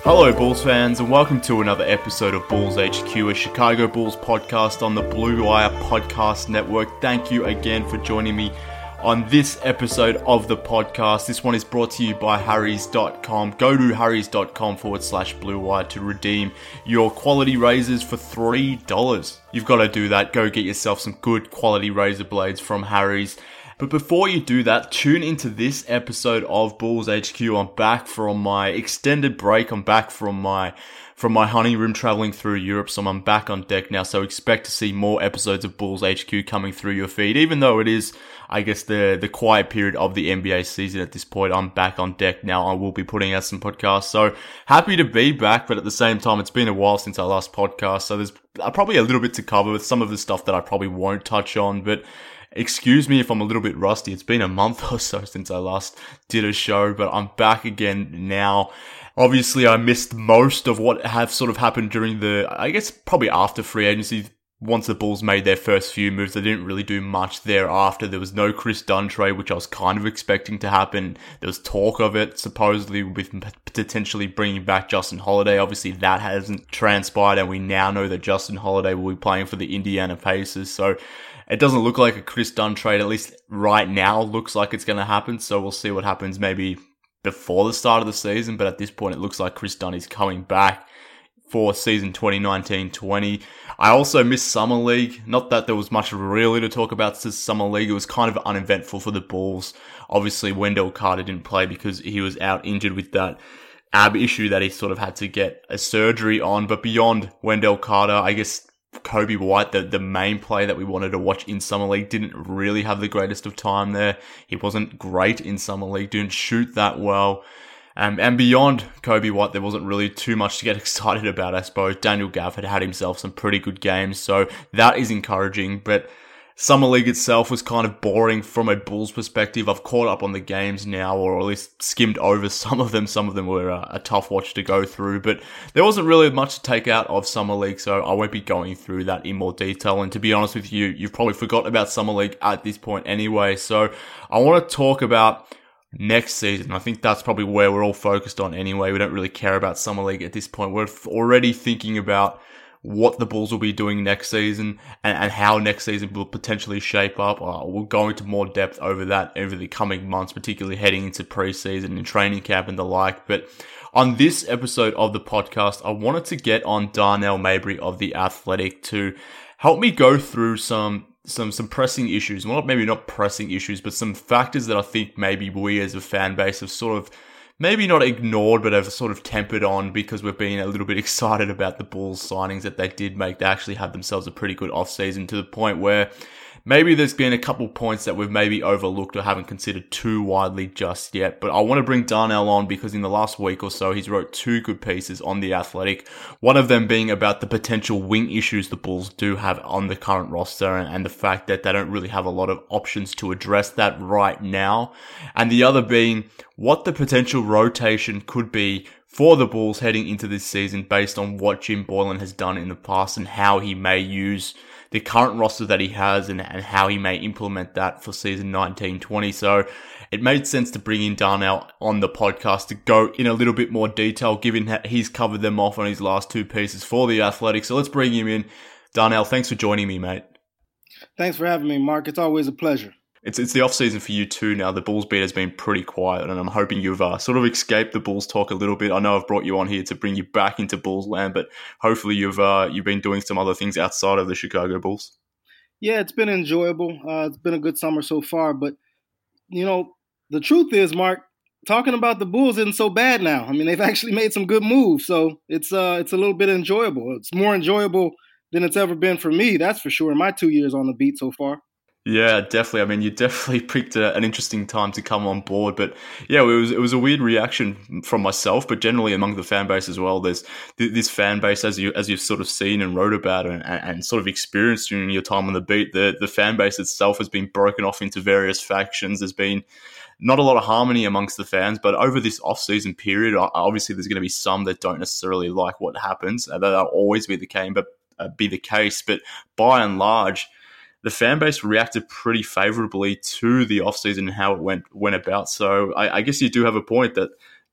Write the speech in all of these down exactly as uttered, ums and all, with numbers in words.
Hello Bulls fans and welcome to another episode of Bulls H Q, a Chicago Bulls podcast on the Blue Wire Podcast Network. Thank you again for joining me on this episode of the podcast. This one is brought to you by Harrys dot com. Go to Harrys dot com forward slash Blue Wire to redeem your quality razors for three dollars. You've got to do that. Go get yourself some good quality razor blades from Harry's. But before you do that, tune into this episode of Bulls H Q. I'm back from my extended break. I'm back from my from my honeymoon traveling through Europe, so I'm back on deck now. So expect to see more episodes of Bulls H Q coming through your feed. Even though it is, I guess, the, the quiet period of the N B A season at this point, I'm back on deck now. I will be putting out some podcasts. So happy to be back, but at the same time, it's been a while since our last podcast. So there's probably a little bit to cover with some of the stuff that I probably won't touch on, but excuse me if I'm a little bit rusty. It's been a month or so since I last did a show, but I'm back again now. Obviously, I missed most of what have sort of happened during the, I guess, probably after free agency. Once the Bulls made their first few moves, they didn't really do much thereafter. There was no Chris Dunn trade, which I was kind of expecting to happen. There was talk of it, supposedly, with potentially bringing back Justin Holiday. Obviously, that hasn't transpired, and we now know that Justin Holiday will be playing for the Indiana Pacers. So it doesn't look like a Chris Dunn trade, at least right now, looks like it's going to happen. So we'll see what happens maybe before the start of the season. But at this point, it looks like Chris Dunn is coming back for season twenty nineteen twenty. I also missed Summer League. Not that there was much really to talk about since Summer League. It was kind of uneventful for the Bulls. Obviously, Wendell Carter didn't play because he was out injured with that ab issue that he sort of had to get a surgery on. But beyond Wendell Carter, I guess Coby White, the, the main player that we wanted to watch in Summer League, didn't really have the greatest of time there. He wasn't great in Summer League, didn't shoot that well. Um, and beyond Coby White, there wasn't really too much to get excited about, I suppose. Daniel Gafford had himself some pretty good games, so that is encouraging. But Summer League itself was kind of boring from a Bulls perspective. I've caught up on the games now, or at least skimmed over some of them. Some of them were a, a tough watch to go through, but there wasn't really much to take out of Summer League, so I won't be going through that in more detail. And to be honest with you, you've probably forgotten about Summer League at this point anyway. So I want to talk about next season. I think that's probably where we're all focused on anyway. We don't really care about Summer League at this point. We're already thinking about what the Bulls will be doing next season and, and how next season will potentially shape up. Uh, we'll go into more depth over that over the coming months, particularly heading into preseason and training camp and the like. But on this episode of the podcast, I wanted to get on Darnell Mabry of The Athletic to help me go through some some some pressing issues. Well, maybe not pressing issues, but some factors that I think maybe we as a fan base have sort of maybe not ignored, but have sort of tempered on because we've been a little bit excited about the Bulls signings that they did make. They actually had themselves a pretty good offseason to the point where maybe there's been a couple points that we've maybe overlooked or haven't considered too widely just yet. But I want to bring Darnell on because in the last week or so, he's wrote two good pieces on The Athletic. One of them being about the potential wing issues the Bulls do have on the current roster and, and the fact that they don't really have a lot of options to address that right now. And the other being what the potential rotation could be for the Bulls heading into this season based on what Jim Boylen has done in the past and how he may use the current roster that he has and, and how he may implement that for season nineteen twenty. So it made sense to bring in Darnell on the podcast to go in a little bit more detail, given that he's covered them off on his last two pieces for The Athletic. So let's bring him in. Darnell, thanks for joining me, mate. Thanks for having me, Mark. It's always a pleasure. It's it's the off season for you too now. The Bulls beat has been pretty quiet, and I'm hoping you've uh, sort of escaped the Bulls talk a little bit. I know I've brought you on here to bring you back into Bulls land, but hopefully you've uh, you've been doing some other things outside of the Chicago Bulls. Yeah, it's been enjoyable. Uh, it's been a good summer so far, but you know the truth is, Mark, talking about the Bulls isn't so bad now. I mean, they've actually made some good moves, so it's uh it's a little bit enjoyable. It's more enjoyable than it's ever been for me, that's for sure. In my two years on the beat so far. Yeah, definitely. I mean, you definitely picked a, an interesting time to come on board, but yeah, it was it was a weird reaction from myself, but generally among the fan base as well. There's this fan base, as you as you've sort of seen and wrote about and, and sort of experienced during your time on the beat. The the fan base itself has been broken off into various factions. There's been not a lot of harmony amongst the fans, but over this off-season period, obviously there's going to be some that don't necessarily like what happens. That'll always be the case, but uh, be the case. But by and large, the fan base reacted pretty favorably to the offseason and how it went went about. So I, I guess you do have a point that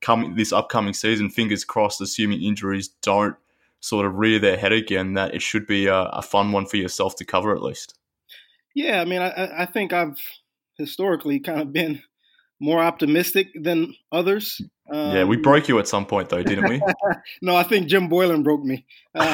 coming this upcoming season, fingers crossed, assuming injuries don't sort of rear their head again, that it should be a, a fun one for yourself to cover at least. Yeah, I mean, I, I think I've historically kind of been more optimistic than others. Um, yeah, we broke you at some point, though, didn't we? No, I think Jim Boylan broke me.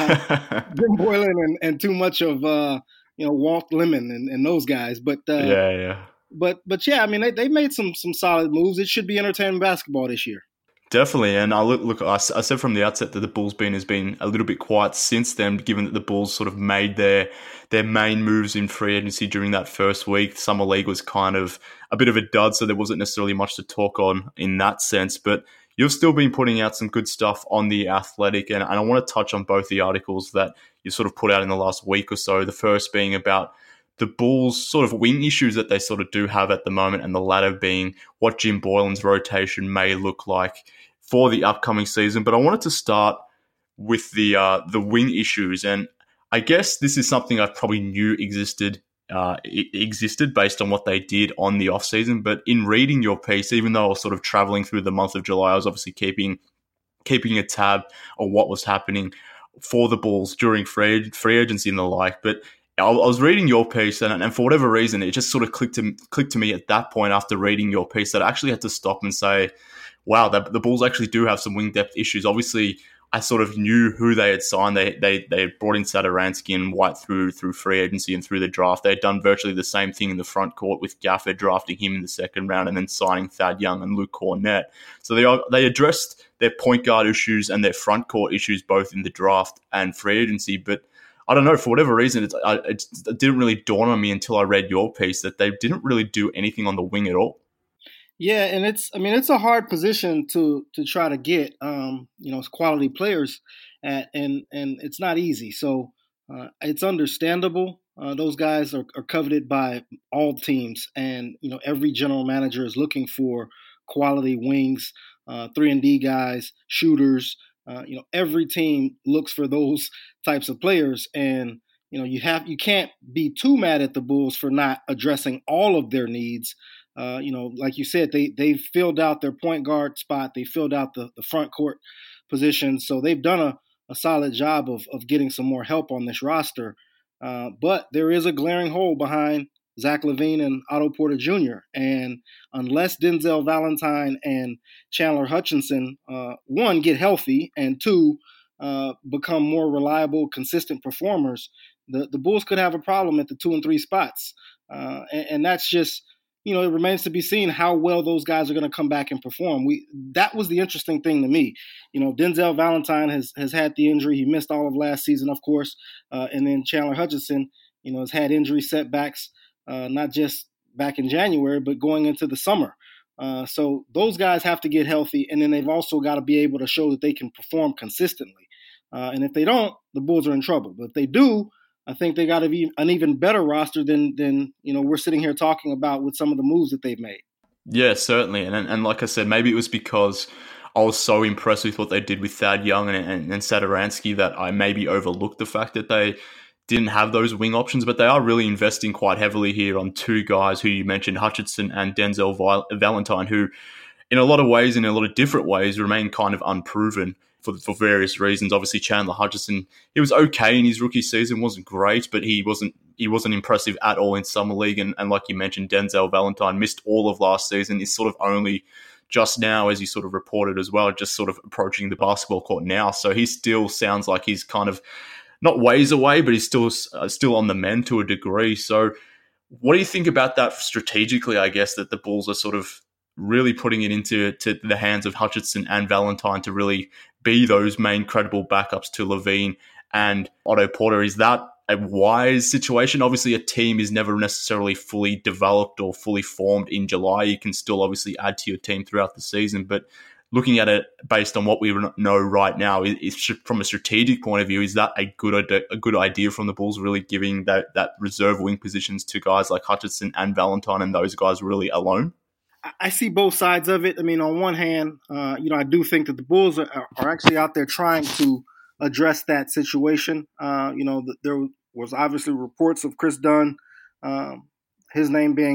Uh, Jim Boylan and, and too much of uh, you know Walt Lemon and, and those guys. But uh, yeah, yeah. But but yeah, I mean, they they made some some solid moves. It should be entertaining basketball this year. Definitely, and I look, look I, I said from the outset that the Bulls bean has been a little bit quiet since then, given that the Bulls sort of made their their main moves in free agency during that first week. Summer League was kind of a bit of a dud, so there wasn't necessarily much to talk on in that sense. But you've still been putting out some good stuff on The Athletic, and, and I want to touch on both the articles that you sort of put out in the last week or so. The first being about the Bulls' sort of wing issues that they sort of do have at the moment, and the latter being what Jim Boylan's rotation may look like for the upcoming season. But I wanted to start with the uh, the wing issues, and I guess this is something I probably knew existed uh, existed based on what they did on the off season. But in reading your piece, even though I was sort of traveling through the month of July, I was obviously keeping keeping a tab on what was happening for the Bulls during free free agency and the like. But I was reading your piece, and, and for whatever reason, it just sort of clicked to clicked to me at that point after reading your piece that I actually had to stop and say, wow, the, the Bulls actually do have some wing depth issues. Obviously, I sort of knew who they had signed. They they they had brought in Satoransky and White through through free agency and through the draft. They had done virtually the same thing in the front court with Gafford drafting him in the second round and then signing Thad Young and Luke Cornett. So they they addressed their point guard issues and their front court issues both in the draft and free agency. But I don't know, for whatever reason, it, it, it didn't really dawn on me until I read your piece that they didn't really do anything on the wing at all. Yeah, and it's I mean it's a hard position to to try to get um, you know quality players at, and and it's not easy. So uh, it's understandable. Uh, those guys are, are coveted by all teams, and you know every general manager is looking for quality wings, uh, three and D guys, shooters. Uh, you know every team looks for those types of players, and you know you have you can't be too mad at the Bulls for not addressing all of their needs. Uh, you know, like you said, they they filled out their point guard spot. They filled out the, the front court position. So they've done a, a solid job of of getting some more help on this roster. Uh, but there is a glaring hole behind Zach LaVine and Otto Porter Junior And unless Denzel Valentine and Chandler Hutchinson, uh, one, get healthy, and two, uh, become more reliable, consistent performers, the, the Bulls could have a problem at the two and three spots. Uh, and, and that's just... You know, it remains to be seen how well those guys are going to come back and perform. We that was the interesting thing to me. You know, Denzel Valentine has has had the injury. He missed all of last season, of course. Uh, and then Chandler Hutchinson, you know, has had injury setbacks, uh, not just back in January, but going into the summer. Uh, so those guys have to get healthy. And then they've also got to be able to show that they can perform consistently. Uh, and if they don't, the Bulls are in trouble. But if they do, I think they got to be an even better roster than than you know we're sitting here talking about with some of the moves that they've made. Yeah, certainly, and and like I said, maybe it was because I was so impressed with what they did with Thad Young and and, and Satoransky that I maybe overlooked the fact that they didn't have those wing options. But they are really investing quite heavily here on two guys who you mentioned, Hutchinson and Denzel Valentine, who in a lot of ways, in a lot of different ways, remain kind of unproven. For, for various reasons. Obviously, Chandler Hutchinson, he was okay in his rookie season, wasn't great, but he wasn't he wasn't impressive at all in Summer League. And, and like you mentioned, Denzel Valentine missed all of last season, is sort of only just now, as you sort of reported as well, just sort of approaching the basketball court now. So he still sounds like he's kind of not ways away, but he's still uh, still on the mend to a degree. So what do you think about that strategically, I guess, that the Bulls are sort of really putting it into to the hands of Hutchinson and Valentine to really be those main credible backups to LaVine and Otto Porter? Is that a wise situation? Obviously, a team is never necessarily fully developed or fully formed in July. You can still obviously add to your team throughout the season, but looking at it based on what we know right now, is, from a strategic point of view, is that a good a good idea from the Bulls, really giving that, that reserve wing positions to guys like Hutchinson and Valentine and those guys really alone? I see both sides of it. I mean, on one hand, uh, you know, I do think that the Bulls are, are actually out there trying to address that situation. Uh, you know, there was obviously reports of Chris Dunn, um, his name being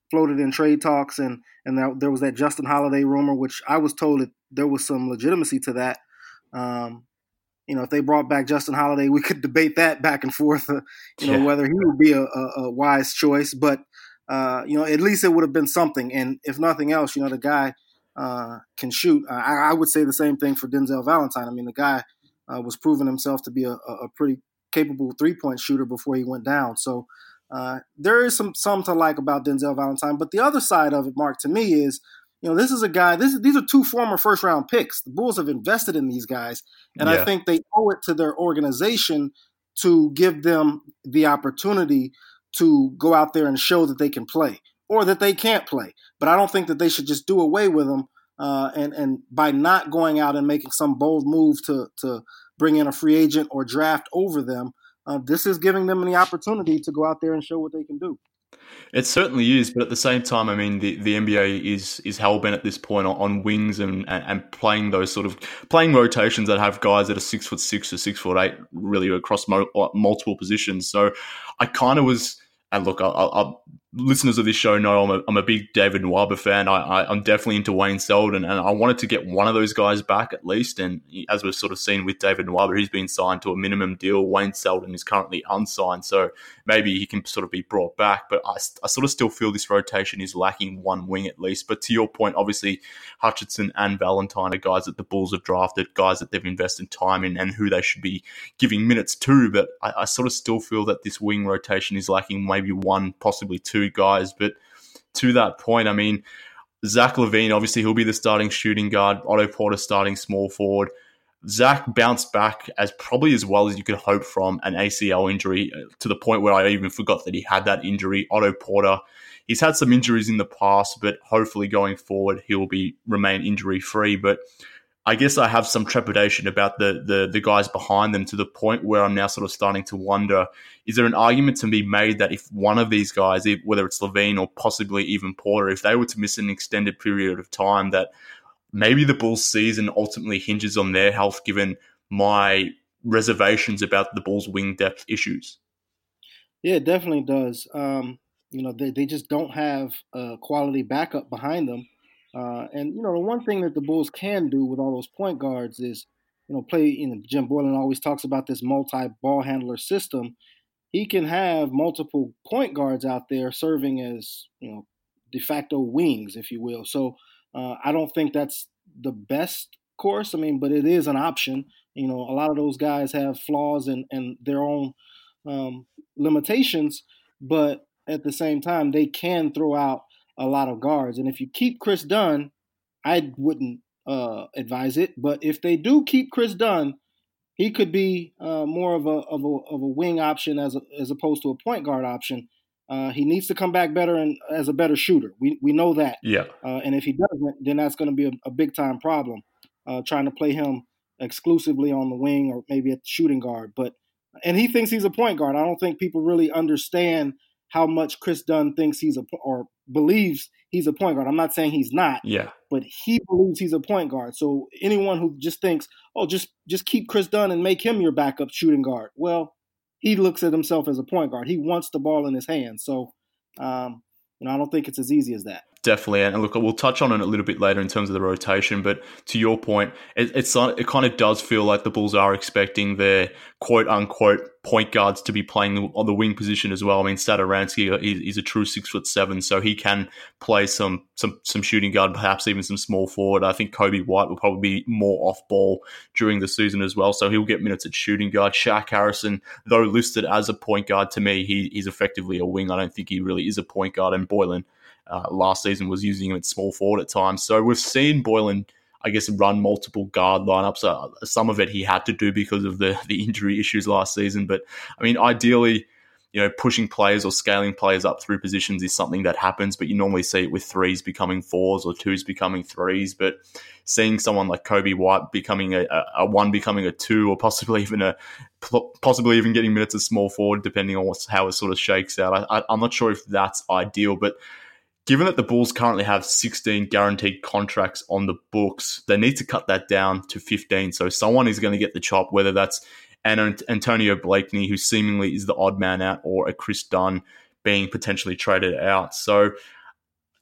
floated in trade talks, and and that, there was that Justin Holiday rumor, which I was told that there was some legitimacy to that. Um, you know, if they brought back Justin Holiday, we could debate that back and forth. Uh, you know, yeah. whether he would be a, a, a wise choice, but uh, you know, at least it would have been something. And if nothing else, you know, the guy uh, can shoot. Uh, I, I would say the same thing for Denzel Valentine. I mean, the guy uh, was proving himself to be a, a pretty capable three-point shooter before he went down. So uh, there is some some to like about Denzel Valentine. But the other side of it, Mark, to me is, you know, this is a guy, this, these are two former first-round picks. The Bulls have invested in these guys, and yeah. I think they owe it to their organization to give them the opportunity to go out there and show that they can play or that they can't play. But I don't think that they should just do away with them uh, and, and by not going out and making some bold move to, to bring in a free agent or draft over them. Uh, this is giving them the opportunity to go out there and show what they can do. It certainly is, but at the same time, I mean, the, the N B A is is hell-bent at this point on, on wings and, and, and playing those sort of playing rotations that have guys that are six foot six or six foot eight, really across mo- multiple positions. So I kind of was, and look, I, I, listeners of this show know I'm a, I'm a big David Nwaba fan. I, I, I'm definitely into Wayne Selden, and I wanted to get one of those guys back at least. And as we've sort of seen with David Nwaba, he's been signed to a minimum deal. Wayne Selden is currently unsigned, so maybe he can sort of be brought back. But I, I sort of still feel this rotation is lacking one wing at least. But to your point, obviously, Hutchinson and Valentine are guys that the Bulls have drafted, guys that they've invested time in and who they should be giving minutes to. But I, I sort of still feel that this wing rotation is lacking maybe one, possibly two guys. But to that point, I mean, Zach LaVine, obviously he'll be the starting shooting guard, Otto Porter starting small forward. Zach bounced back as probably as well as you could hope from an A C L injury, to the point where I even forgot that he had that injury. Otto Porter, he's had some injuries in the past, but hopefully going forward he'll be remain injury free. But I guess I have some trepidation about the, the the guys behind them, to the point where I'm now sort of starting to wonder, is there an argument to be made that if one of these guys, whether it's LaVine or possibly even Porter, if they were to miss an extended period of time, that maybe the Bulls season ultimately hinges on their health, given my reservations about the Bulls wing depth issues? Yeah, it definitely does. Um, you know, they, they just don't have a quality backup behind them. Uh, and, you know, the one thing that the Bulls can do with all those point guards is, you know, play, you know, Jim Boylen always talks about this multi-ball handler system. He can have multiple point guards out there serving as, you know, de facto wings, if you will. So uh, I don't think that's the best course. I mean, but it is an option. You know, a lot of those guys have flaws and, and their own um, limitations, but at the same time, they can throw out a lot of guards. And if you keep Chris Dunn, I wouldn't uh, advise it. But if they do keep Chris Dunn, he could be uh, more of a of a of a wing option as a, as opposed to a point guard option. Uh, he needs to come back better and as a better shooter. We we know that. Yeah. Uh, and if he doesn't, then that's going to be a, a big time problem. Uh, trying to play him exclusively on the wing or maybe at the shooting guard. But and he thinks he's a point guard. I don't think people really understand how much Chris Dunn thinks he's a or believes he's a point guard. I'm not saying he's not, yeah, but he believes he's a point guard. So anyone who just thinks, oh, just just keep Chris Dunn and make him your backup shooting guard, well, he looks at himself as a point guard. He wants the ball in his hands. So, um, you know, I don't think it's as easy as that. Definitely, and look, we'll touch on it a little bit later in terms of the rotation. But to your point, it, it's it kind of does feel like the Bulls are expecting their quote unquote point guards to be playing on the wing position as well. I mean, Satoransky, he's a true six foot seven, so he can play some some some shooting guard, perhaps even some small forward. I think Kobe White will probably be more off ball during the season as well, so he'll get minutes at shooting guard. Shaq Harrison, though listed as a point guard, to me, he, he's effectively a wing. I don't think he really is a point guard. And Boylen, Uh, last season, was using him at small forward at times. So we've seen Boylen, I guess, run multiple guard lineups. Uh, some of it he had to do because of the, the injury issues last season. But, I mean, ideally, you know, pushing players or scaling players up through positions is something that happens, but you normally see it with threes becoming fours or twos becoming threes. But seeing someone like Kobe White becoming a, a, a one becoming a two, or possibly even a possibly even getting minutes at small forward, depending on what's, how it sort of shakes out, I, I, I'm not sure if that's ideal. But given that the Bulls currently have sixteen guaranteed contracts on the books, they need to cut that down to fifteen. So someone is going to get the chop, whether that's an Antonio Blakeney, who seemingly is the odd man out, or a Chris Dunn being potentially traded out. So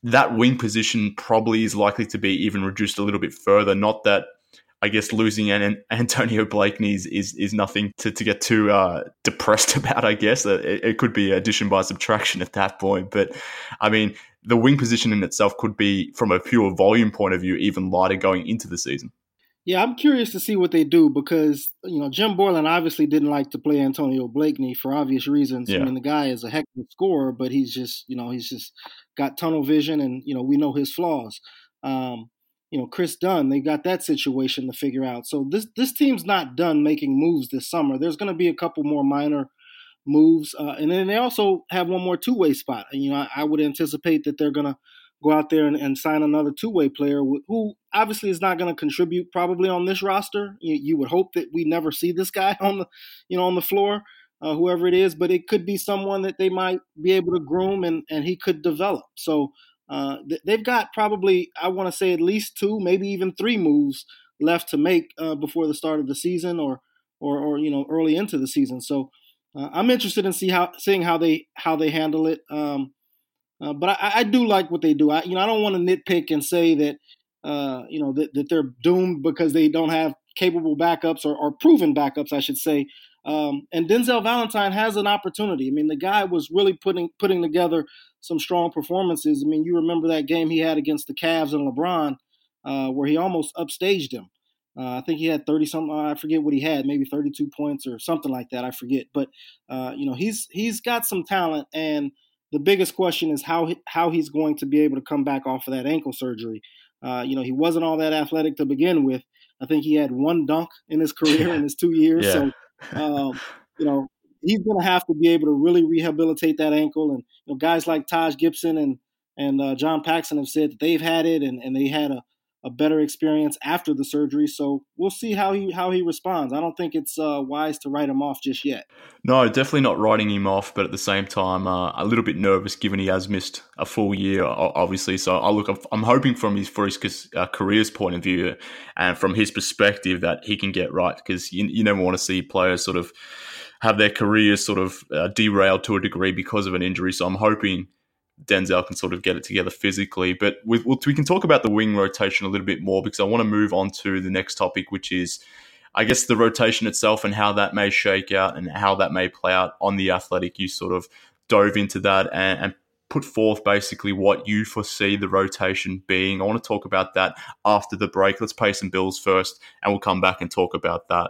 that wing position probably is likely to be even reduced a little bit further. Not that I guess losing an Antonio Blakeney is, is, is nothing to, to get too uh, depressed about, I guess. It, it could be addition by subtraction at that point. But, I mean, the wing position in itself could be, from a pure volume point of view, even lighter going into the season. Yeah, I'm curious to see what they do because, you know, Jim Boylen obviously didn't like to play Antonio Blakeney for obvious reasons. Yeah. I mean, the guy is a heck of a scorer, but he's just, you know, he's just got tunnel vision and, you know, we know his flaws. Um, you know, Chris Dunn, they got that situation to figure out. So this this team's not done making moves this summer. There's going to be a couple more minor moves. Uh, and then they also have one more two-way spot. And, you know, I, I would anticipate that they're going to go out there and, and sign another two-way player who obviously is not going to contribute probably on this roster. You, you would hope that we never see this guy on the, you know, on the floor, uh, whoever it is, but it could be someone that they might be able to groom and, and he could develop. So uh, th- they've got probably, I want to say at least two, maybe even three moves left to make uh, before the start of the season or, or, or, you know, early into the season. So uh, I'm interested in see how, seeing how they, how they handle it. Um, Uh, but I, I do like what they do. I, you know, I don't want to nitpick and say that, uh, you know, that, that they're doomed because they don't have capable backups or, or proven backups, I should say. Um, and Denzel Valentine has an opportunity. I mean, the guy was really putting putting together some strong performances. I mean, you remember that game he had against the Cavs and LeBron, uh, where he almost upstaged him. Uh, I think he had thirty something. I forget what he had, maybe thirty-two points or something like that. I forget. But uh, you know, he's he's got some talent, and the biggest question is how how he's going to be able to come back off of that ankle surgery. Uh, you know, he wasn't all that athletic to begin with. I think he had one dunk in his career in his two years. Yeah. So, um, you know, he's going to have to be able to really rehabilitate that ankle. And you know, guys like Taj Gibson and and uh, John Paxson have said that they've had it and, and they had a, a better experience after the surgery. So we'll see how he how he responds. I don't think it's uh, wise to write him off just yet. No, definitely not writing him off, but at the same time, uh, a little bit nervous given he has missed a full year, obviously. So I look, I'm hoping from his for his uh, career's point of view and from his perspective that he can get right, because you, you never want to see players sort of have their careers sort of uh, derailed to a degree because of an injury. So I'm hoping Denzel can sort of get it together physically. But with, we can talk about the wing rotation a little bit more, because I want to move on to the next topic, which is, I guess, the rotation itself and how that may shake out and how that may play out on the Athletic. You sort of dove into that and, and put forth basically what you foresee the rotation being. I want to talk about that after the break. Let's pay some bills first, and we'll come back and talk about that.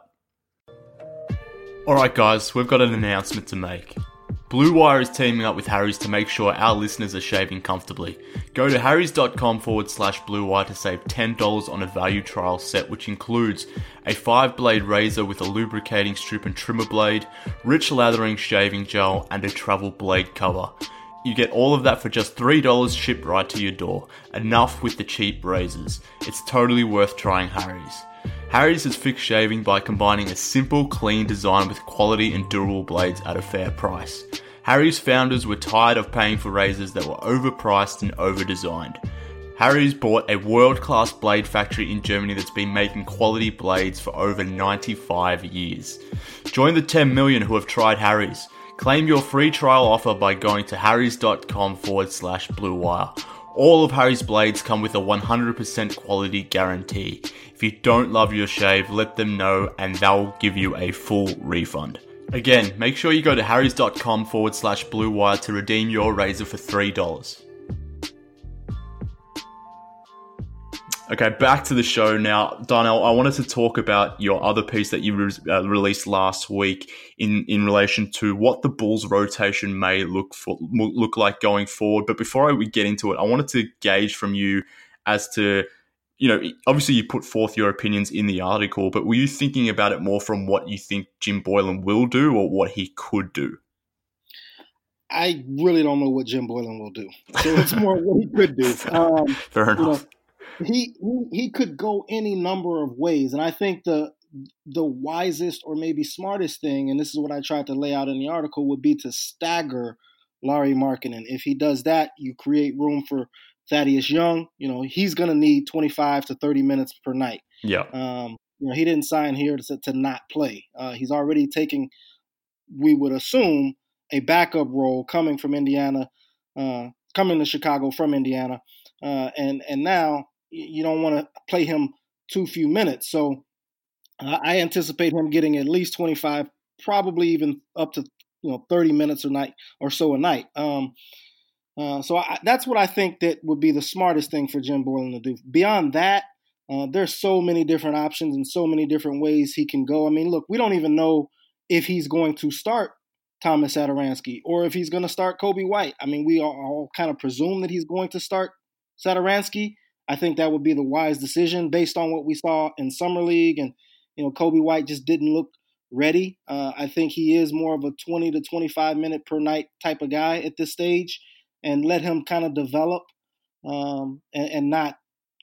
All right, guys, we've got an announcement to make. Blue Wire is teaming up with Harry's to make sure our listeners are shaving comfortably. Go to harrys.com forward slash Blue Wire to save ten dollars on a value trial set, which includes a five blade razor with a lubricating strip and trimmer blade, rich lathering shaving gel, and a travel blade cover. You get all of that for just three dollars shipped right to your door. Enough with the cheap razors. It's totally worth trying Harry's. Harry's has fixed shaving by combining a simple, clean design with quality and durable blades at a fair price. Harry's founders were tired of paying for razors that were overpriced and overdesigned. Harry's bought a world-class blade factory in Germany that's been making quality blades for over ninety-five years. Join the ten million who have tried Harry's. Claim your free trial offer by going to harrys.com forward slash Blue Wire. All of Harry's blades come with a one hundred percent quality guarantee. If you don't love your shave, let them know and they'll give you a full refund. Again, make sure you go to harrys.com forward slash Blue Wire to redeem your razor for three dollars. Okay, back to the show now. Darnell, I wanted to talk about your other piece that you re- uh, released last week in, in relation to what the Bulls rotation may look for, look like going forward. But before I we get into it, I wanted to gauge from you as to, you know, obviously you put forth your opinions in the article, but were you thinking about it more from what you think Jim Boylen will do or what he could do? I really don't know what Jim Boylen will do. So it's more what he could do. Um, Fair enough. You know, He, he he could go any number of ways, and I think the the wisest or maybe smartest thing, and this is what I tried to lay out in the article, would be to stagger Lauri Markkanen. If he does that, you create room for Thaddeus Young. You know, he's going to need twenty-five to thirty minutes per night. Yeah. Um, you know, he didn't sign here to to not play. Uh, he's already taking, we would assume, a backup role coming from Indiana. Uh, coming to Chicago from Indiana, uh, and and now you don't want to play him too few minutes. So uh, I anticipate him getting at least twenty-five, probably even up to you know thirty minutes a night or so a night. Um, uh, so I, that's what I think that would be the smartest thing for Jim Boylen to do. Beyond that, uh, there's so many different options and so many different ways he can go. I mean, look, we don't even know if he's going to start Thomas Satoransky or if he's going to start Coby White. I mean, we all kind of presume that he's going to start Satoransky. I think that would be the wise decision based on what we saw in Summer League. And, you know, Coby White just didn't look ready. Uh, I think he is more of a twenty to twenty-five minute per night type of guy at this stage, and let him kind of develop um, and, and not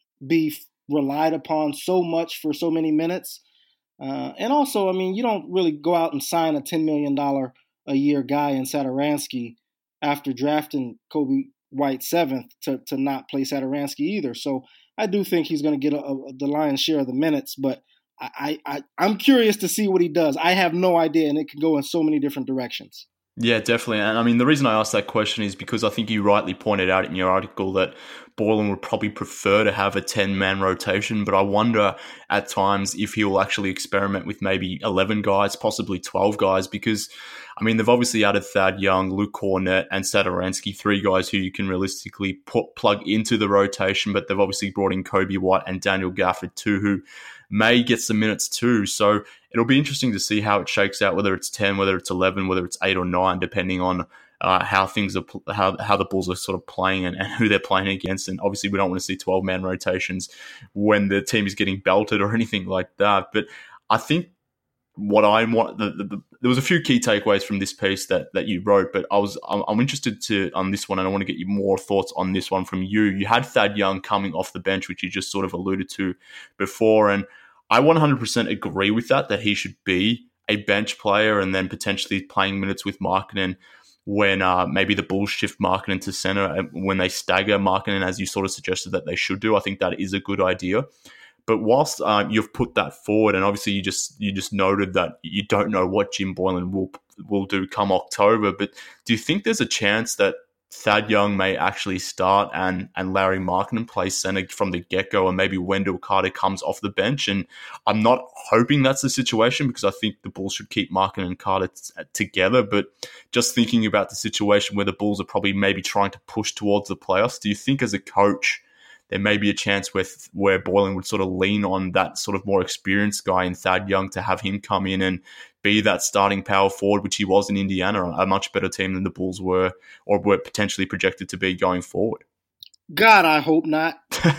be relied upon so much for so many minutes. Uh, and also, I mean, you don't really go out and sign a ten million dollars a year guy in Satoransky after drafting Coby White seventh to, to not play Satoransky either. So I do think he's going to get a, a, the lion's share of the minutes, but I, I, I'm curious to see what he does. I have no idea, and it can go in so many different directions. Yeah, definitely. And I mean, the reason I asked that question is because I think you rightly pointed out in your article that Boylen would probably prefer to have a ten-man rotation, but I wonder at times if he will actually experiment with maybe eleven guys, possibly twelve guys, because, I mean, they've obviously added Thad Young, Luke Kornet, and Satoransky, three guys who you can realistically put plug into the rotation, but they've obviously brought in Coby White and Daniel Gafford too, who may get some minutes too. So it'll be interesting to see how it shakes out, whether it's ten, whether it's eleven, whether it's eight or nine, depending on uh, how things are, how how the Bulls are sort of playing and, and who they're playing against. And obviously, we don't want to see twelve-man rotations when the team is getting belted or anything like that. But I think what I want, the, the, the, there was a few key takeaways from this piece that that you wrote, but I was I'm, I'm interested to on this one, and I want to get you more thoughts on this one from you. You had Thad Young coming off the bench, which you just sort of alluded to before, and I one hundred percent agree with that, that he should be a bench player and then potentially playing minutes with Markkanen when uh, maybe the Bulls shift Markkanen to center, when they stagger Markkanen, as you sort of suggested that they should do. I think that is a good idea. But whilst uh, you've put that forward, and obviously you just you just noted that you don't know what Jim Boylen will will do come October, but do you think there's a chance that Thad Young may actually start and and Larry Markkanen plays center from the get-go, and maybe Wendell Carter comes off the bench? And I'm not hoping that's the situation, because I think the Bulls should keep Markkanen and Carter t- together. But just thinking about the situation where the Bulls are probably maybe trying to push towards the playoffs, do you think as a coach there may be a chance where, where Boylen would sort of lean on that sort of more experienced guy in Thad Young to have him come in and be that starting power forward, which he was in Indiana, a much better team than the Bulls were or were potentially projected to be going forward? God, I hope not.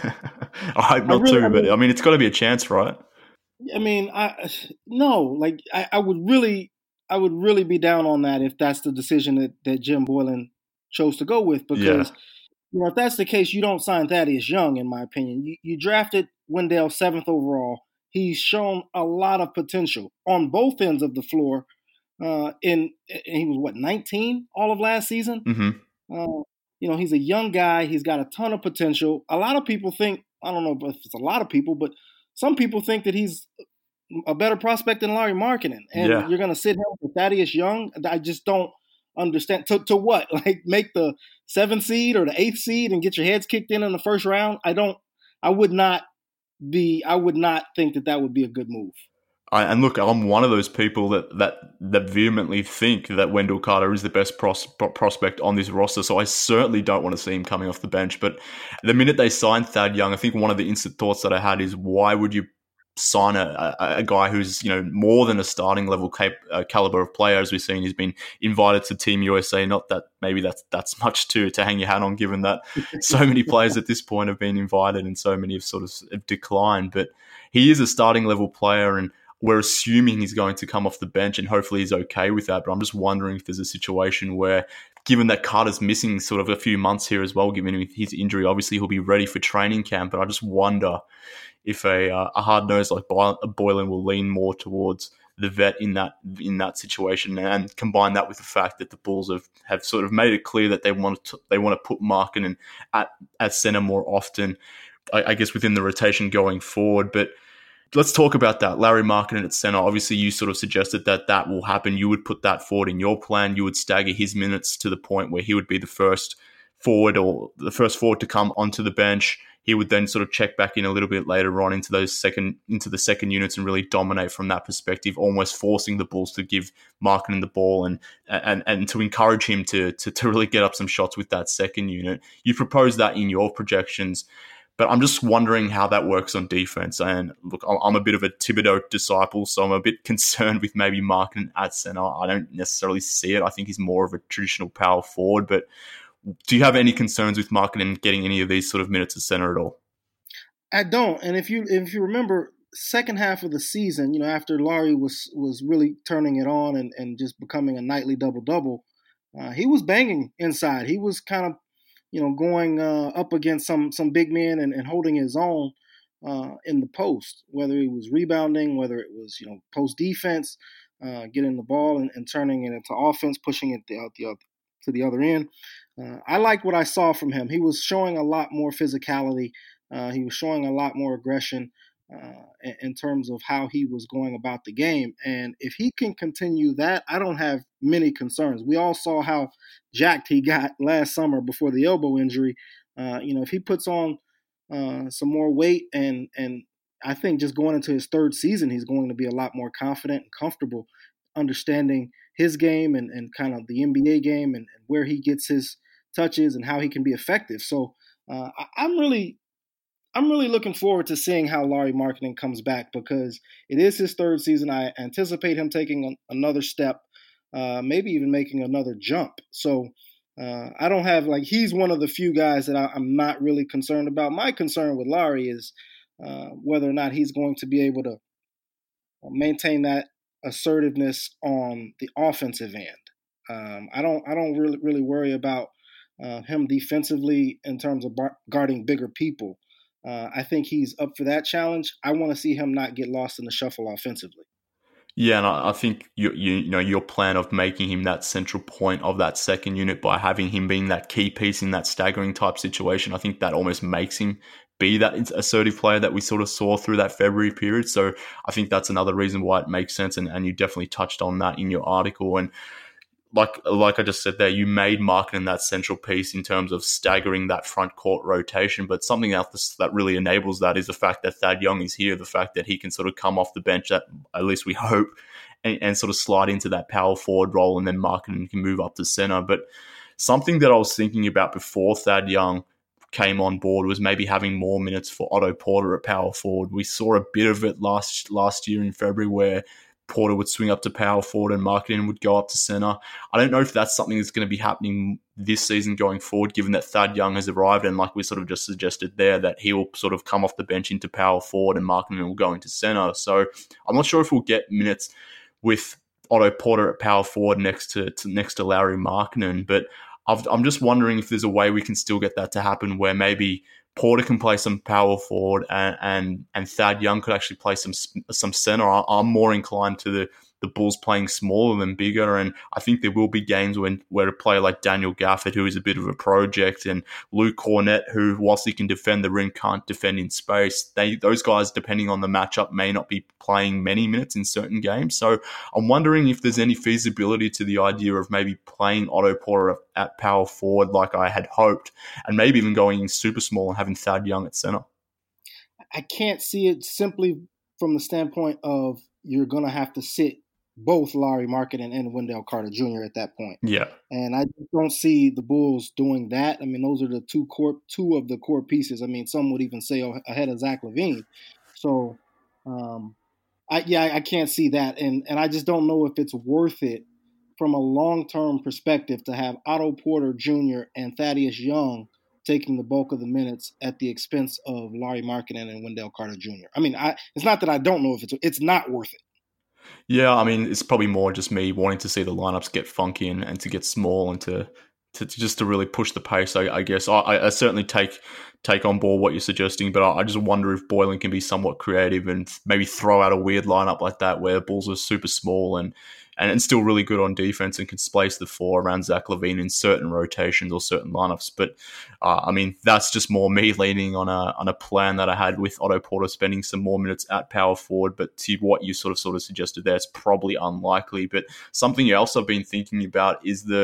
I hope not I really, too, I mean, but I mean, it's got to be a chance, right? I mean, I no, like I, I would really, I would really be down on that if that's the decision that, that Jim Boylen chose to go with, because yeah. You know, if that's the case, you don't sign Thaddeus Young, in my opinion. You, you drafted Wendell seventh overall. He's shown a lot of potential on both ends of the floor. Uh, in, and he was, what, nineteen all of last season? Mm-hmm. Uh, you know, he's a young guy. He's got a ton of potential. A lot of people think, I don't know if it's a lot of people, but some people think that he's a better prospect than Larry Markkanen. And yeah. You're going to sit him with Thaddeus Young? I just don't understand. To, to what? Like make the seventh seed or the eighth seed and get your heads kicked in in the first round? I don't, I would not be, I would not think that that would be a good move. I, and look, I'm one of those people that, that that vehemently think that Wendell Carter is the best pros, prospect on this roster, so I certainly don't want to see him coming off the bench. But the minute they signed Thad Young, I think one of the instant thoughts that I had is, why would you sign a, a, a guy who's, you know, more than a starting level cap, uh, caliber of player? As we've seen, he's been invited to Team U S A. Not that maybe that's that's much to to hang your hat on, given that so many players at this point have been invited and so many have sort of declined. But he is a starting level player, and we're assuming he's going to come off the bench, and hopefully he's okay with that. But I'm just wondering if there's a situation where, given that Carter's missing sort of a few months here as well, given his injury, obviously he'll be ready for training camp. But I just wonder if a, uh, a hard nose like Boylen will lean more towards the vet in that in that situation, and combine that with the fact that the Bulls have, have sort of made it clear that they want to they want to put Markkanen at at center more often, I, I guess within the rotation going forward. But let's talk about that. Larry Markkanen at center. Obviously, you sort of suggested that that will happen. You would put that forward in your plan. You would stagger his minutes to the point where he would be the first forward or the first forward to come onto the bench. He would then sort of check back in a little bit later on into those second into the second units and really dominate from that perspective, almost forcing the Bulls to give Markkanen the ball and and and to encourage him to to to really get up some shots with that second unit. You propose that in your projections, but I'm just wondering how that works on defense. And look, I'm a bit of a Thibodeau disciple, so I'm a bit concerned with maybe Markkanen at center. I don't necessarily see it. I think he's more of a traditional power forward, but do you have any concerns with Markkanen getting any of these sort of minutes at center at all? I don't. And if you if you remember, second half of the season, you know, after Lauri was was really turning it on and, and just becoming a nightly double-double, uh, he was banging inside. He was kind of, you know, going uh, up against some some big men and, and holding his own uh, in the post, whether it was rebounding, whether it was, you know, post defense, uh, getting the ball and, and turning it into offense, pushing it out the, to the other end. Uh, I like what I saw from him. He was showing a lot more physicality. Uh, he was showing a lot more aggression uh, in, in terms of how he was going about the game. And if he can continue that, I don't have many concerns. We all saw how jacked he got last summer before the elbow injury. Uh, you know, if he puts on uh, some more weight and and I think just going into his third season, he's going to be a lot more confident and comfortable understanding his game and, and kind of the N B A game and, and where he gets his touches and how he can be effective. So uh, I, I'm really I'm really looking forward to seeing how Lauri Markkanen comes back because it is his third season. I anticipate him taking an, another step, uh, maybe even making another jump. So uh, I don't have like he's one of the few guys that I, I'm not really concerned about. My concern with Lauri is uh, whether or not he's going to be able to maintain that assertiveness on the offensive end. Um, I don't I don't really really worry about uh, him defensively in terms of bar- guarding bigger people. Uh, I think he's up for that challenge. I want to see him not get lost in the shuffle offensively. Yeah, and I, I think you, you you know your plan of making him that central point of that second unit by having him being that key piece in that staggering type situation, I think that almost makes him be that assertive player that we sort of saw through that February period. So I think that's another reason why it makes sense, and, and you definitely touched on that in your article. And like like I just said there, you made Markkanen that central piece in terms of staggering that front court rotation, but something else that really enables that is the fact that Thad Young is here, the fact that he can sort of come off the bench, that at least we hope, and, and sort of slide into that power forward role, and then Markkanen can move up to center. But something that I was thinking about before Thad Young came on board was maybe having more minutes for Otto Porter at power forward. We saw a bit of it last last year in February where Porter would swing up to power forward and Markkanen would go up to center. I don't know if that's something that's going to be happening this season going forward, given that Thad Young has arrived, and like we sort of just suggested there, that he will sort of come off the bench into power forward and Markkanen will go into center. So I'm not sure if we'll get minutes with Otto Porter at power forward next to, to next to Lauri Markkanen, but I've, I'm just wondering if there's a way we can still get that to happen where maybe Porter can play some power forward and and, and Thad Young could actually play some some center. I'm more inclined to the, the Bulls playing smaller than bigger, and I think there will be games when where a player like Daniel Gafford, who is a bit of a project, and Luke Cornett, who whilst he can defend the rim, can't defend in space. They those guys, depending on the matchup, may not be playing many minutes in certain games. So I'm wondering if there's any feasibility to the idea of maybe playing Otto Porter at power forward like I had hoped, and maybe even going in super small and having Thad Young at center. I can't see it simply from the standpoint of you're going to have to sit both Lauri Markkanen and Wendell Carter Junior at that point. Yeah. And I don't see the Bulls doing that. I mean, those are the two core, two of the core pieces. I mean, some would even say ahead of Zach LaVine. So, um, I, yeah, I can't see that. And, and I just don't know if it's worth it from a long-term perspective to have Otto Porter Junior and Thaddeus Young taking the bulk of the minutes at the expense of Lauri Markkanen and Wendell Carter Junior I mean, I, it's not that I don't know if it's it's not worth it. Yeah, I mean, it's probably more just me wanting to see the lineups get funky and, and to get small and to, to, to just to really push the pace, I, I guess. I, I certainly take take on board what you're suggesting, but I, I just wonder if Boylen can be somewhat creative and maybe throw out a weird lineup like that where Bulls are super small and, and, and still really good on defense and can splice the four around Zach LaVine in certain rotations or certain lineups. But, uh, I mean, that's just more me leaning on a on a plan that I had with Otto Porter spending some more minutes at power forward. But to what you sort of sort of suggested there, it's probably unlikely. But something else I've been thinking about is the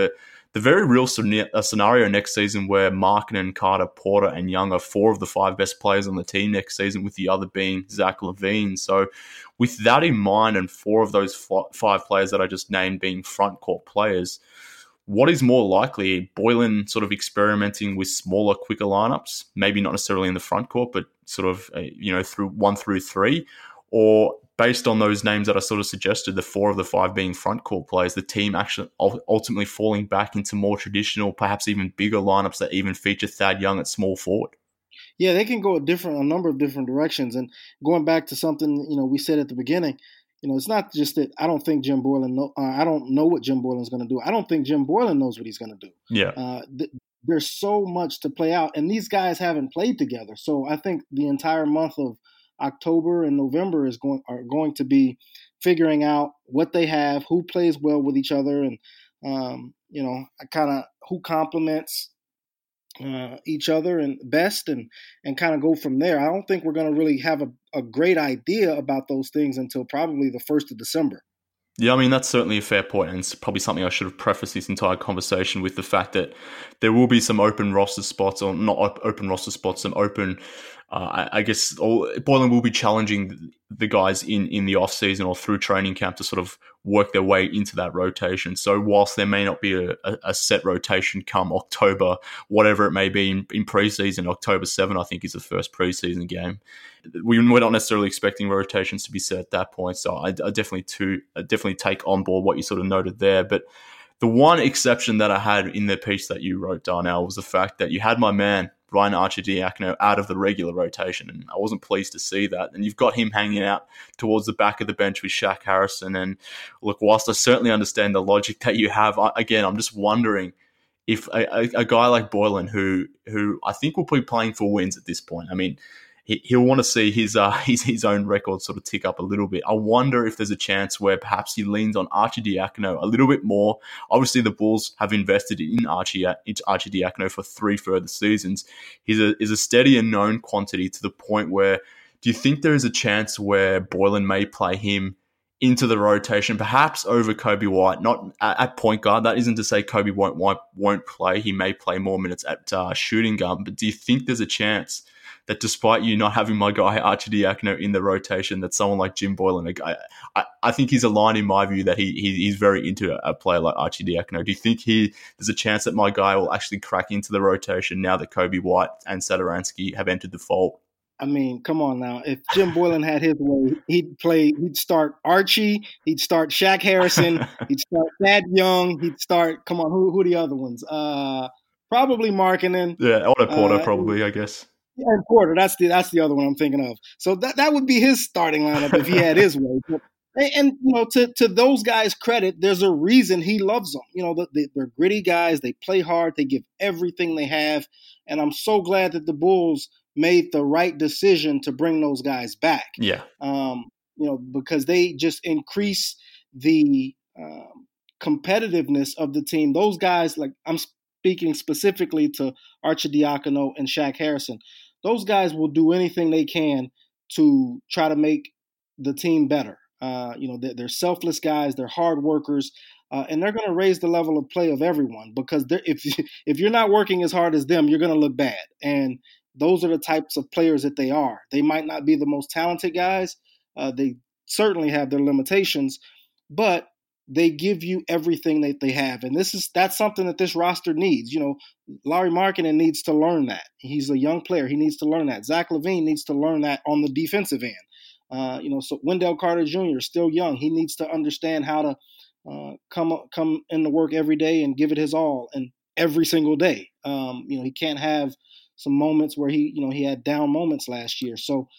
the very real scenario next season where Markkanen, Carter, Porter, and Young are four of the five best players on the team next season, with the other being Zach LaVine. So with that in mind, and four of those five players that I just named being front court players, what is more likely? Boylen sort of experimenting with smaller, quicker lineups, maybe not necessarily in the front court, but sort of, uh, you know, through one through three, or based on those names that I sort of suggested, the four of the five being front court players, the team actually ultimately falling back into more traditional, perhaps even bigger lineups that even feature Thad Young at small forward. Yeah, they can go a different, a number of different directions. And going back to something, you know, we said at the beginning, you know, it's not just that I don't think Jim Boylen, know, uh, I don't know what Jim Boylen's going to do. I don't think Jim Boylen knows what he's going to do. Yeah. Uh, th- there's so much to play out, and these guys haven't played together. So I think the entire month of October and November is going are going to be figuring out what they have, who plays well with each other, and um, you know, kind of who complements uh, each other and best, and and kind of go from there. I don't think we're going to really have a, a great idea about those things until probably the first of December. Yeah, I mean, that's certainly a fair point, and it's probably something I should have prefaced this entire conversation with the fact that there will be some open roster spots, or not op- open roster spots, some open, uh, I, I guess, all, Boylen will be challenging the guys in, in the off-season or through training camp to sort of work their way into that rotation. So whilst there may not be a, a set rotation come October, whatever it may be in, in preseason, October seventh, I think, is the first preseason game. We, we're not necessarily expecting rotations to be set at that point. So I, I definitely too, I definitely take on board what you sort of noted there. But the one exception that I had in the piece that you wrote, Darnell, was the fact that you had my man, Ryan Arcidiacono, out of the regular rotation, and I wasn't pleased to see that. And you've got him hanging out towards the back of the bench with Shaq Harrison. And look, whilst I certainly understand the logic that you have, I, again, I'm just wondering if a, a, a guy like Boylen, who who I think will be playing for wins at this point, I mean, he, he'll want to see his, uh, his his own record sort of tick up a little bit. I wonder if there's a chance where perhaps he leans on Arcidiacono a little bit more. Obviously, the Bulls have invested in Archie Arcidiacono for three further seasons. He's a is a steady and known quantity to the point where, do you think there is a chance where Boylen may play him into the rotation, perhaps over Kobe White, not at point guard? That isn't to say Kobe won't won't, won't play. He may play more minutes at uh, shooting guard. But do you think there's a chance that despite you not having my guy Arcidiacono in the rotation, that someone like Jim Boylen, I, I, I think he's aligned in my view that he, he he's very into a, a player like Arcidiacono. Do you think he there's a chance that my guy will actually crack into the rotation now that Kobe White and Satoransky have entered the fold? I mean, come on now. If Jim Boylen had his way, he'd play, he'd start Archie, he'd start Shaq Harrison, he'd start Thad Young, he'd start, come on, who who are the other ones? Uh, probably Markkanen. Yeah, Otto Porter uh, probably, I guess. Yeah, and Porter, that's the that's the other one I'm thinking of. So that that would be his starting lineup if he had his way. But, and, and you know, to to those guys' credit, there's a reason he loves them. You know, they, they're gritty guys. They play hard. They give everything they have. And I'm so glad that the Bulls made the right decision to bring those guys back. Yeah. Um, you know, because they just increase the um, competitiveness of the team. Those guys, like I'm speaking specifically to Arcidiacono and Shaq Harrison, those guys will do anything they can to try to make the team better. Uh, you know, they're, they're selfless guys. They're hard workers. Uh, and they're going to raise the level of play of everyone, because if if you're not working as hard as them, you're going to look bad. And those are the types of players that they are. They might not be the most talented guys. Uh, they certainly have their limitations, but they give you everything that they have. And this is that's something that this roster needs. You know, Lauri Markkanen needs to learn that. He's a young player. He needs to learn that. Zach LaVine needs to learn that on the defensive end. Uh, you know, so Wendell Carter Junior is still young. He needs to understand how to uh, come come into work every day and give it his all, and every single day. Um, you know, he can't have some moments where he, you know, he had down moments last year. So,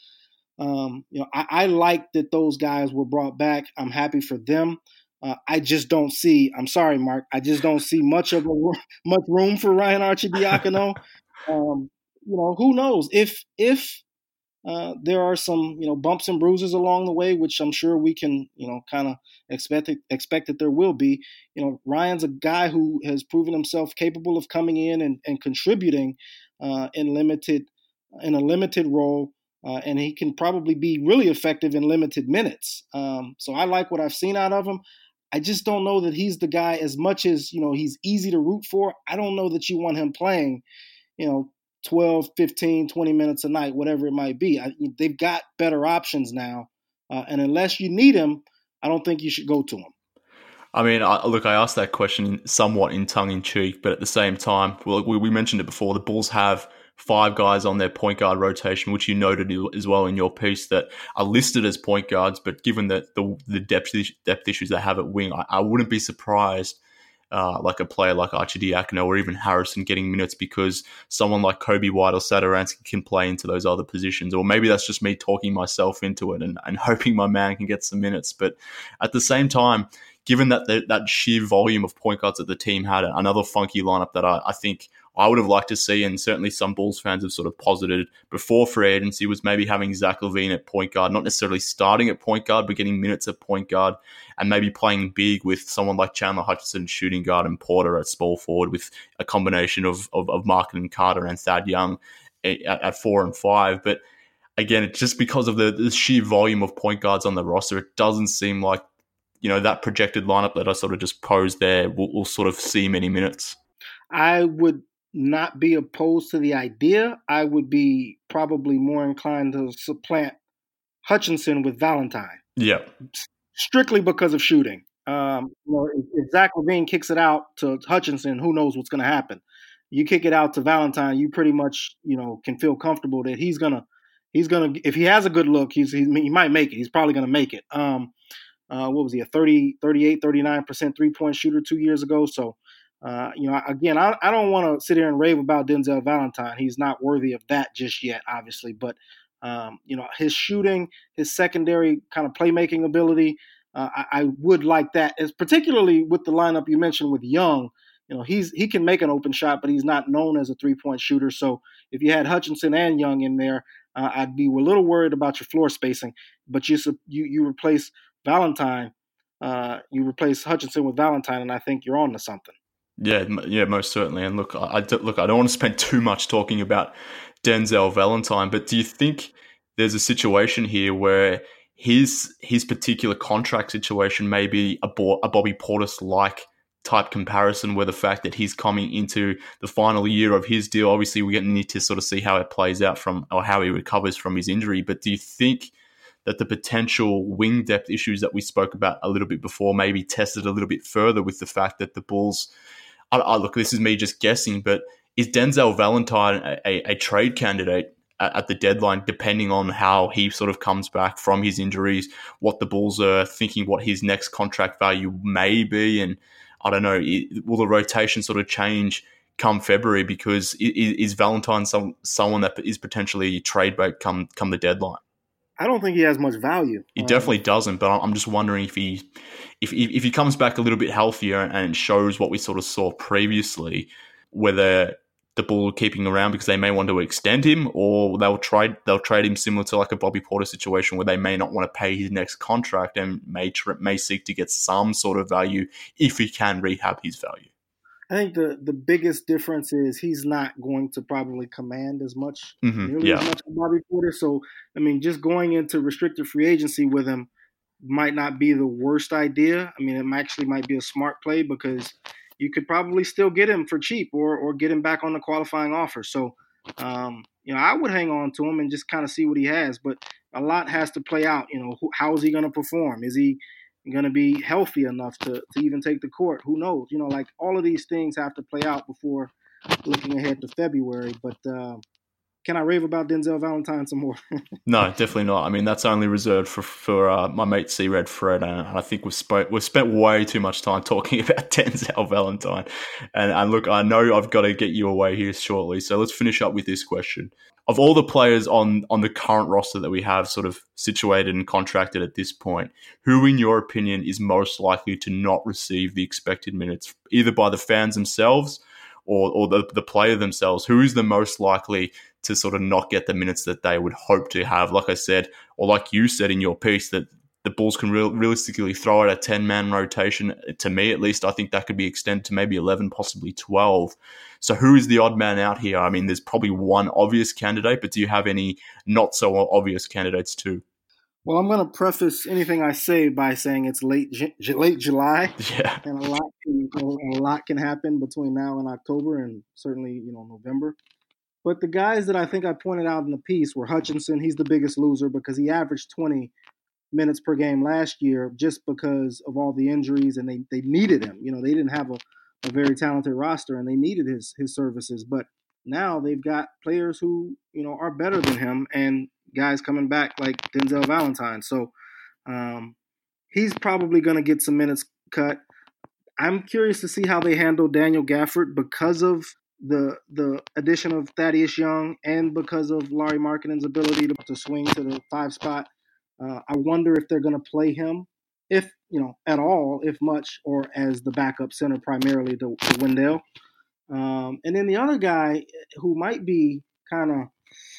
um, you know, I, I like that those guys were brought back. I'm happy for them. Uh, I just don't see. I'm sorry, Mark. I just don't see much of a much room for Ryan Arcidiacono. um, you know, who knows if if uh, there are some, you know, bumps and bruises along the way, which I'm sure we can, you know, kind of expect expect that there will be. You know, Ryan's a guy who has proven himself capable of coming in and, and contributing uh, in limited in a limited role. Uh, and he can probably be really effective in limited minutes. Um, so I like what I've seen out of him. I just don't know that he's the guy. As much as, you know, he's easy to root for, I don't know that you want him playing, you know, twelve, fifteen, twenty minutes a night, whatever it might be. I, they've got better options now. Uh, and unless you need him, I don't think you should go to him. I mean, I, look, I asked that question somewhat in tongue-in-cheek, but at the same time, well, we, we mentioned it before, the Bulls have five guys on their point guard rotation, which you noted as well in your piece, that are listed as point guards, but given that the, the depth depth issues they have at wing, I, I wouldn't be surprised uh, like a player like Arcidiacono or even Harrison getting minutes, because someone like Kobe White or Satoransky can play into those other positions. Or maybe that's just me talking myself into it and, and hoping my man can get some minutes. But at the same time, given that the, that sheer volume of point guards that the team had, another funky lineup that I, I think I would have liked to see, and certainly some Bulls fans have sort of posited before free agency, was maybe having Zach LaVine at point guard, not necessarily starting at point guard, but getting minutes at point guard, and maybe playing big with someone like Chandler Hutchison shooting guard and Porter at small forward, with a combination of of, of Markkanen Carter and Thad Young at, at four and five. But again, it's just because of the, the sheer volume of point guards on the roster, it doesn't seem like, you know, that projected lineup that I sort of just posed there will, will sort of see many minutes. I would not be opposed to the idea. I would be probably more inclined to supplant Hutchinson with Valentine. Yeah. Strictly because of shooting. Um, you know, if, if Zach LaVine kicks it out to Hutchinson, who knows what's going to happen? You kick it out to Valentine, you pretty much, you know, can feel comfortable that he's gonna, he's gonna. If he has a good look, he's, he's he might make it. He's probably gonna make it. Um, uh, what was he, a thirty, thirty-eight, thirty-nine percent three-point shooter two years ago? So, uh, you know, again, I, I don't want to sit here and rave about Denzel Valentine. He's not worthy of that just yet, obviously. But, um, you know, his shooting, his secondary kind of playmaking ability, uh, I, I would like that, as particularly with the lineup you mentioned with Young. You know, he's he can make an open shot, but he's not known as a three-point shooter. So if you had Hutchinson and Young in there, uh, I'd be a little worried about your floor spacing. But you you you replace Valentine, uh, you replace Hutchinson with Valentine, and I think you're on to something. Yeah, yeah, most certainly. And look, I, I look, I don't want to spend too much talking about Denzel Valentine, but do you think there's a situation here where his his particular contract situation may be a, Bo- a Bobby Portis-like type comparison, where the fact that he's coming into the final year of his deal, obviously we need to sort of see how it plays out from, or how he recovers from his injury, but do you think that the potential wing depth issues that we spoke about a little bit before maybe tested a little bit further with the fact that the Bulls, I, I look, this is me just guessing, but is Denzel Valentine a, a, a trade candidate at, at the deadline, depending on how he sort of comes back from his injuries, what the Bulls are thinking, what his next contract value may be, and I don't know, will the rotation sort of change come February, because is, is Valentine some, someone that is potentially trade bait come come the deadline? I don't think he has much value. He um, definitely doesn't, but I'm just wondering if he if if he comes back a little bit healthier and shows what we sort of saw previously, whether the Bulls are keeping around because they may want to extend him, or they'll trade they'll trade him similar to like a Bobby Porter situation where they may not want to pay his next contract and may may seek to get some sort of value if he can rehab his value. I think the, the biggest difference is he's not going to probably command as much, mm-hmm. nearly yeah. as much as Bobby Porter. So, I mean, just going into restricted free agency with him might not be the worst idea. I mean, it actually might be a smart play, because you could probably still get him for cheap, or or get him back on the qualifying offer. So, um, you know, I would hang on to him and just kind of see what he has. But a lot has to play out. You know, who, how is he going to perform? Is he going to be healthy enough to, to even take the court? Who knows? You know, like all of these things have to play out before looking ahead to February. But uh, can I rave about Denzel Valentine some more? No, definitely not. I mean, that's only reserved for for uh, my mate C Red Fred, and I think we've spoke we've spent way too much time talking about Denzel Valentine. And, and look, I know I've got to get you away here shortly, so let's finish up with this question. Of all the players on, on the current roster that we have sort of situated and contracted at this point, who, in your opinion, is most likely to not receive the expected minutes, either by the fans themselves or, or the, the player themselves? Who is the most likely to sort of not get the minutes that they would hope to have? Like I said, or like you said in your piece, that the Bulls can real, realistically throw out a ten-man rotation. To me, at least, I think that could be extended to maybe eleven, possibly twelve. So who is the odd man out here? I mean, there's probably one obvious candidate, but do you have any not so obvious candidates too? Well, I'm going to preface anything I say by saying it's late J- late July, Yeah. and a lot can, a lot can happen between now and October, and certainly you know November. But the guys that I think I pointed out in the piece were Hutchinson. He's the biggest loser because he averaged twenty minutes per game last year just because of all the injuries, and they, they needed him. You know, they didn't have a, a very talented roster, and they needed his his services. But now they've got players who you know are better than him, and guys coming back like Denzel Valentine. So um, he's probably going to get some minutes cut. I'm curious to see how they handle Daniel Gafford because of the the addition of Thaddeus Young and because of Larry Markkinen's ability to, to swing to the five spot. Uh, I wonder if they're going to play him, if you know at all, if much, or as the backup center primarily to, to Wendell. Um, and then the other guy who might be kind of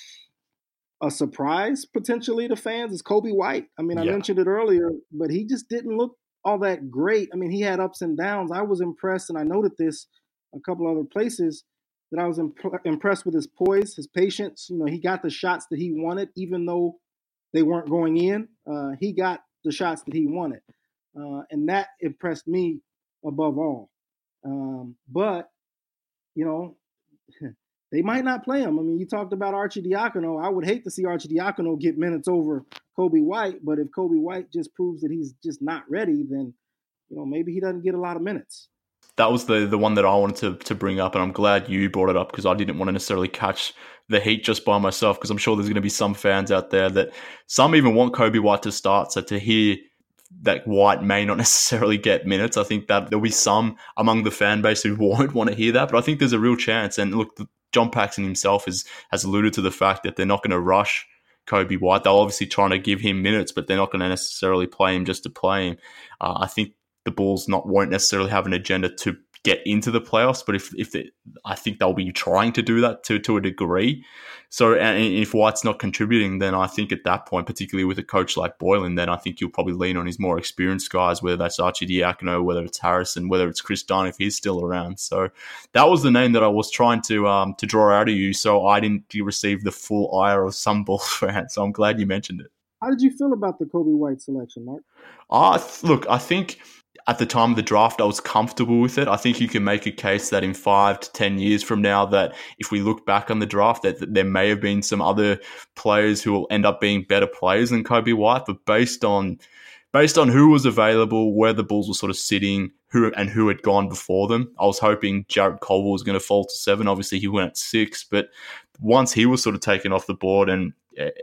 a surprise potentially to fans is Kobe White. I mean, I Yeah. mentioned it earlier, but he just didn't look all that great. I mean, he had ups and downs. I was impressed, and I noted this a couple other places that I was imp- impressed with his poise, his patience. You know, he got the shots that he wanted, even though they weren't going in. Uh, he got the shots that he wanted, uh, and that impressed me above all. Um, but you know, they might not play him. I mean, you talked about Arcidiacono. I would hate to see Arcidiacono get minutes over Kobe White, but if Kobe White just proves that he's just not ready, then you know maybe he doesn't get a lot of minutes. That was the the one that I wanted to to bring up, and I'm glad you brought it up because I didn't want to necessarily catch the heat just by myself, because I'm sure there's going to be some fans out there that some even want Kobe White to start. So to hear that White may not necessarily get minutes, I think that there'll be some among the fan base who won't want to hear that. But I think there's a real chance. And look, John Paxson himself has has alluded to the fact that they're not going to rush Kobe White. They're obviously trying to give him minutes, but they're not going to necessarily play him just to play him. Uh, I think the Bulls not won't necessarily have an agenda to get into the playoffs, but if if they, I think they'll be trying to do that to to a degree. So, and if White's not contributing, then I think at that point, particularly with a coach like Boylan, then I think you'll probably lean on his more experienced guys, whether that's Arcidiacono, whether it's Harrison, whether it's Chris Dunn if he's still around. So that was the name that I was trying to um to draw out of you, so I didn't receive the full ire of some Bulls fans. So I'm glad you mentioned it. How did you feel about the Kobe White selection, Mark? Uh, look, I think at the time of the draft, I was comfortable with it. I think you can make a case that in five to ten years from now, that if we look back on the draft, that, that there may have been some other players who will end up being better players than Kobe White. But based on based on who was available, where the Bulls were sort of sitting, who and who had gone before them, I was hoping Jarrett Culver was going to fall to seven. Obviously, he went at six, but once he was sort of taken off the board, and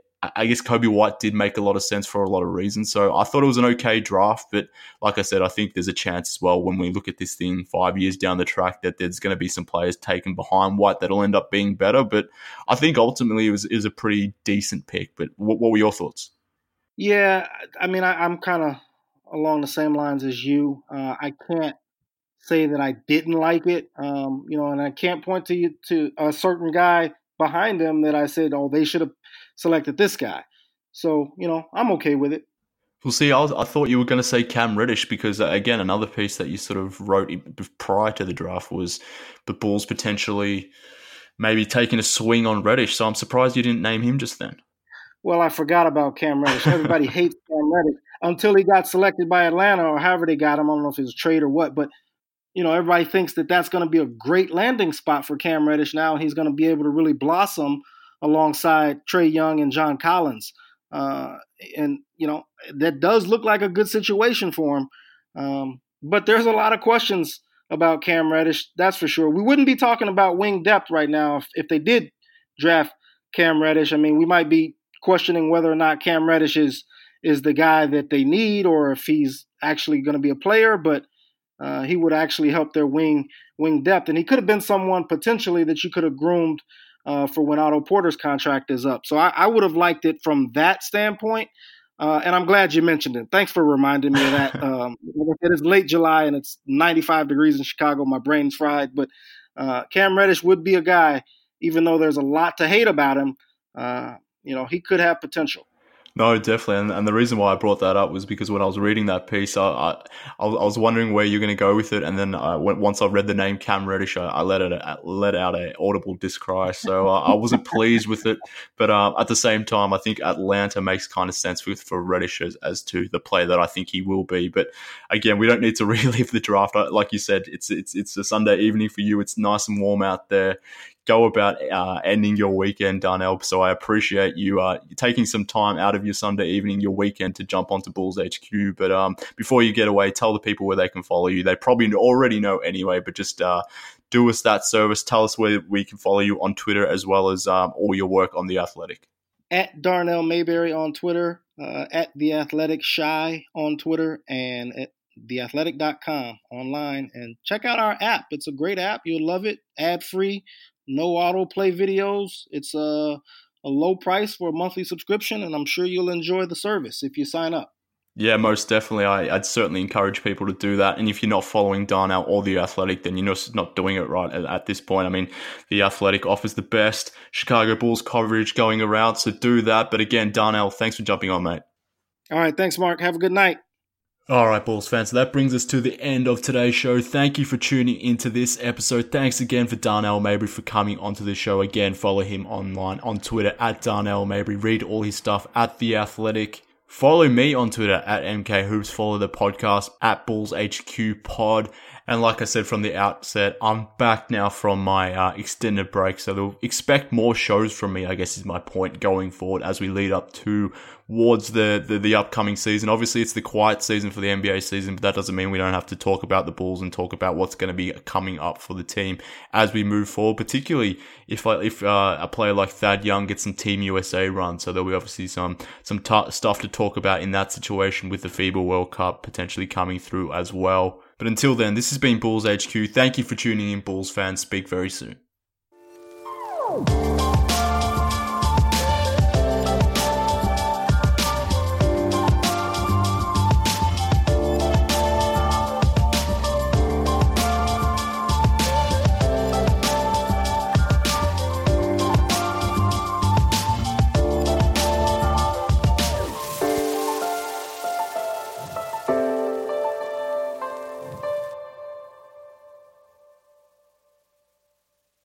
I guess Kobe White did make a lot of sense for a lot of reasons. So I thought it was an okay draft, but like I said, I think there's a chance as well when we look at this thing five years down the track that there's going to be some players taken behind White that'll end up being better. But I think ultimately it was, it was a pretty decent pick. But what, what were your thoughts? Yeah, I mean, I, I'm kind of along the same lines as you. Uh, I can't say that I didn't like it, um, you know, and I can't point to you to a certain guy behind him that I said, oh, they should have selected this guy. So, you know, I'm okay with it. Well, see, I, was, I thought you were going to say Cam Reddish because, uh, again, another piece that you sort of wrote prior to the draft was the Bulls potentially maybe taking a swing on Reddish. So I'm surprised you didn't name him just then. Well, I forgot about Cam Reddish. Everybody hates Cam Reddish until he got selected by Atlanta or however they got him. I don't know if it was a trade or what, but you know, everybody thinks that that's going to be a great landing spot for Cam Reddish now. He's going to be able to really blossom alongside Trae Young and John Collins. Uh, and, you know, that does look like a good situation for him. Um, but there's a lot of questions about Cam Reddish, that's for sure. We wouldn't be talking about wing depth right now if, if they did draft Cam Reddish. I mean, we might be questioning whether or not Cam Reddish is, is the guy that they need or if he's actually going to be a player. But Uh, he would actually help their wing wing depth. And he could have been someone potentially that you could have groomed uh, for when Otto Porter's contract is up. So I, I would have liked it from that standpoint. Uh, and I'm glad you mentioned it. Thanks for reminding me of that. Um, it is late July and it's ninety-five degrees in Chicago. My brain's fried. But uh, Cam Reddish would be a guy, even though there's a lot to hate about him, uh, you know, he could have potential. No, definitely, and, and the reason why I brought that up was because when I was reading that piece, I I, I was wondering where you're going to go with it, and then I, once I read the name Cam Reddish, I, I let it I let out a audible discry. So uh, I wasn't pleased with it, but um, at the same time, I think Atlanta makes kind of sense with for Reddish as, as to the player that I think he will be. But again, we don't need to relive the draft. Like you said, it's it's it's a Sunday evening for you. It's nice and warm out there. Go about uh, ending your weekend, Darnell. So I appreciate you uh, taking some time out of your Sunday evening, your weekend, to jump onto Bulls H Q. But um, before you get away, tell the people where they can follow you. They probably already know anyway, but just uh, do us that service. Tell us where we can follow you on Twitter, as well as um, all your work on The Athletic. At Darnell Mayberry on Twitter, uh, at The Athletic Shy on Twitter, and at the athletic dot com online. And check out our app. It's a great app. You'll love it. Ad-free. No autoplay videos. It's a, a low price for a monthly subscription, and I'm sure you'll enjoy the service if you sign up. Yeah, most definitely. I, I'd certainly encourage people to do that. And if you're not following Darnell or The Athletic, then you're not, not doing it right at, at this point. I mean, The Athletic offers the best Chicago Bulls coverage going around, so do that. But again, Darnell, thanks for jumping on, mate. All right, thanks, Mark. Have a good night. All right, Bulls fans, so that brings us to the end of today's show. Thank you for tuning into this episode. Thanks again for Darnell Mayberry for coming onto the show. Again, follow him online on Twitter at Darnell Mayberry. Read all his stuff at The Athletic. Follow me on Twitter at M K Hoops. Follow the podcast at Bulls H Q Pod. And like I said from the outset, I'm back now from my uh, extended break, so they'll expect more shows from me, I guess is my point, going forward as we lead up to towards the, the, the upcoming season. Obviously, it's the quiet season for the N B A season, but that doesn't mean we don't have to talk about the Bulls and talk about what's going to be coming up for the team as we move forward, particularly if I, if uh, a player like Thad Young gets some Team U S A run. So there'll be obviously some, some t- stuff to talk about in that situation with the FIBA World Cup potentially coming through as well. But until then, this has been Bulls H Q. Thank you for tuning in, Bulls fans. Speak very soon.